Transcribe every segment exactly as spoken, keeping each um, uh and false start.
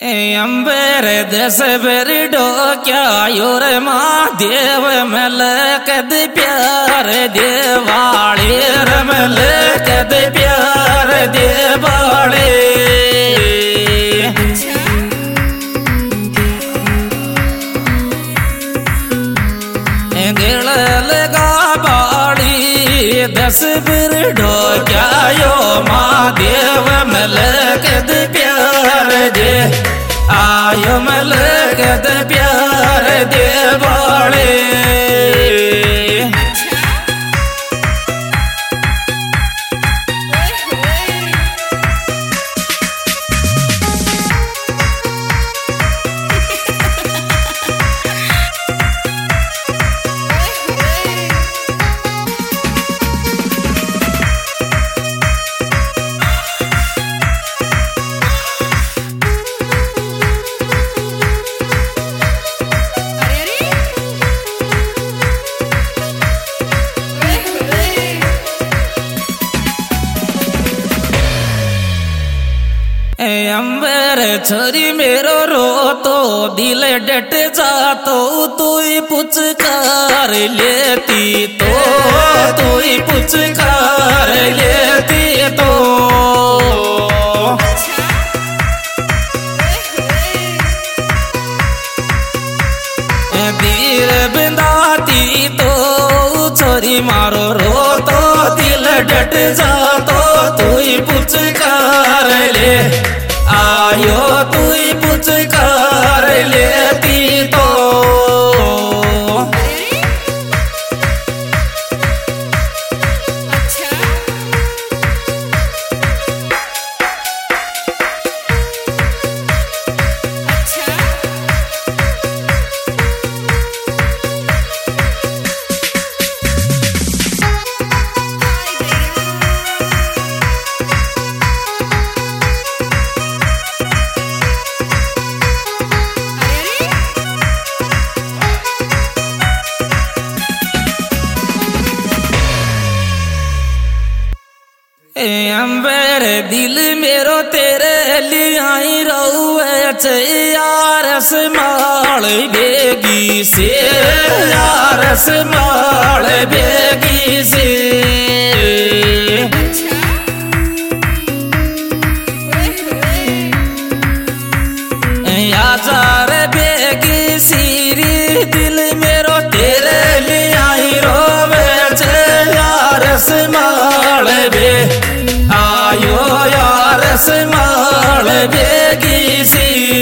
अंबर दस बर डोक्या योर महादेव मल कद प्यार देवाले रमल कद प्यार देवाले गिल लगा बाड़ी दस बर डोक्या यो महादेव मल कद प्यार दे आयो मलकद प्यार देवाले अंबर छोरी मेरो रो तो दिल डट जातो तू ही पुचकार लेती तो तू ही पुचकार लेती तो दिल बिंदाती तो छोरी मारो रो तो दिल डट जातो तू ही पुचकार ले आयो तू ही पुचकार लेती तो अंबर दिल मेरो तेरे लियाई रहुए यार स्माल बेगी से यार स्माल बेगी से यार बेगी सीरी दिल मेरो तेरे लियाई रोवे यार स्माल बे आयो यार स्माल बेगी सी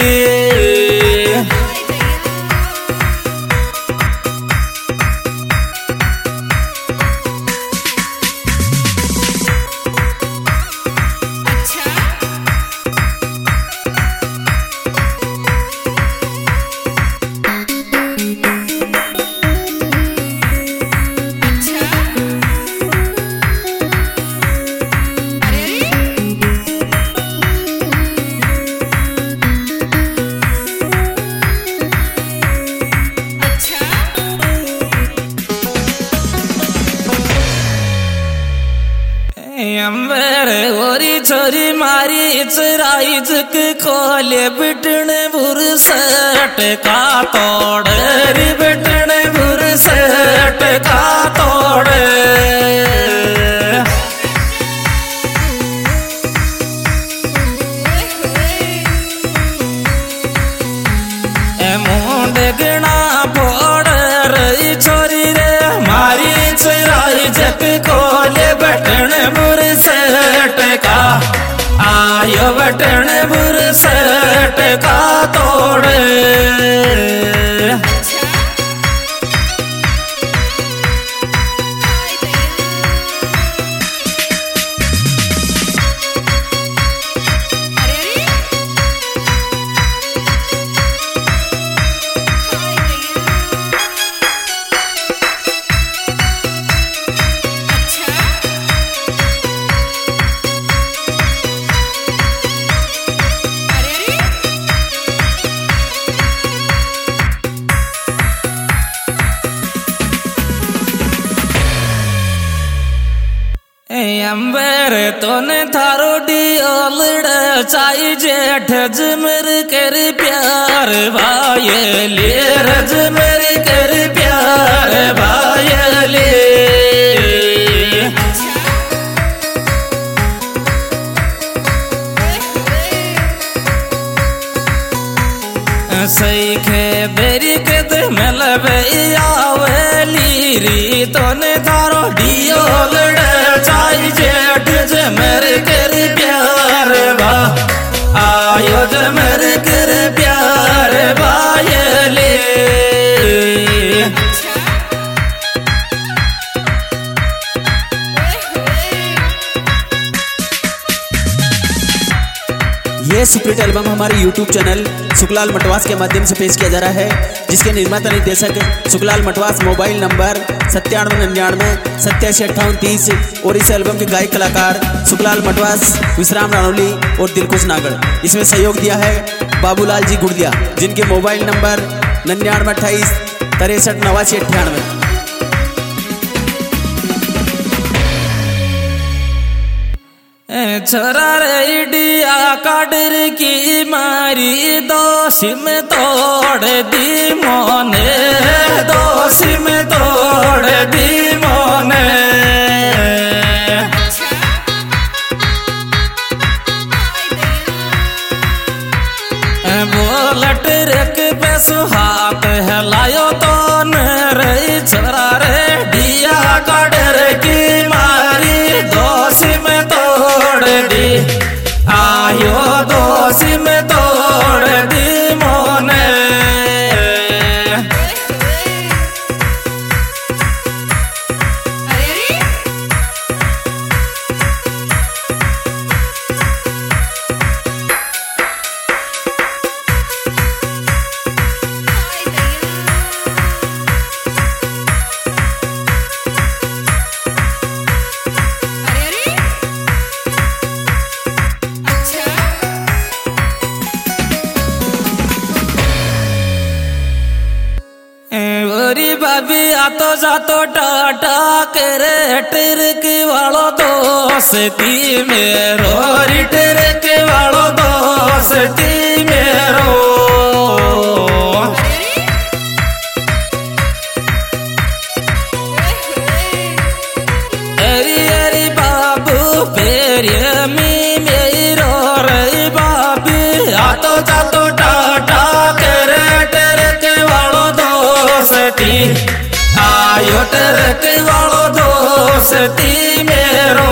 अंबर ओरी छोरी मारी चराई जक खोले बिटन बुरसट का तोड़ री बिटन बुरसट का तोड़ मुंड गणा फोड़ रही छोरी रे मारी चराई जक खोले बटन बुरसट का आयो बटन बुरसट का तोड़ अंबर तोने थारो डी ओलड़ चाई जेठ जमर कर प्यार भायले रजमर कर प्यार भायले सैखे बेरी कद मलबे आवली री तोने थारो डियो लड़ चाई जेठ जमर कर प्यार बा आयो जमर कर प्यार भायले ये सुपरहिट एल्बम हमारे यूट्यूब चैनल सुखलाल मटवास के माध्यम से पेश किया जा रहा है, जिसके निर्माता निर्देशक सुखलाल मटवास। मोबाइल नंबर सत्तानवे निन्यानवे सत्तासी अट्ठावन तीस। और इस एल्बम के गायक कलाकार सुखलाल मटवास, विश्राम रानौली और दिलकुश नागड़। इसमें सहयोग दिया है बाबूलाल जी गुड़दिया, जिनके मोबाइल नंबर निन्यानवे अट्ठाईस तिरसठ नवासी अट्ठानवे। छोरा रेडिया काडर की मारी दोषी में तोड़ दी मोने, दोषी में तोड़ दी मोने। बोलट रख पे सुहात है लायो तो रे छोरा रेडिया काडर की मारी दोषी में आयो दोषी में तोड़ दी मोने। बाबी आतो जातो टाटा करे टिरक वालो दोस्ती मेरो री टिरक वालो दोस्ती मेरो। अरे अरे बाबू पेरे मी मेरो रे बाबी आतो जातो टाटा करे टिरक वालो दोस्ती आयो टरक वालो दोस्ती मेरो।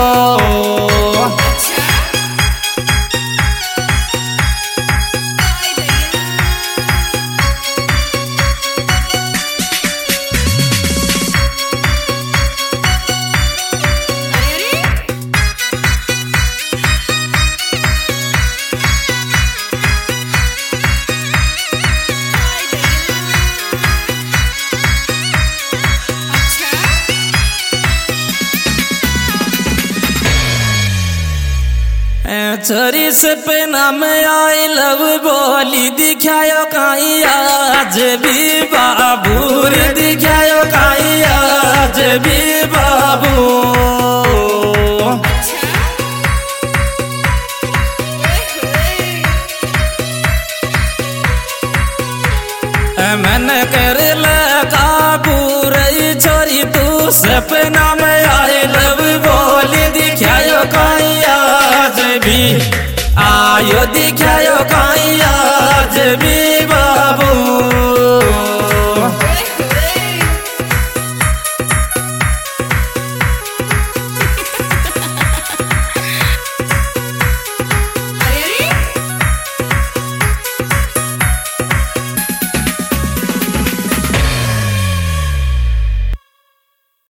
छोरी से पे नाम आई लव बोली दिखायो काई आज भी बाबू रे दिखायो काई आज भी बाबू। मन कर लगा पूरी छोरी तू सपना में आई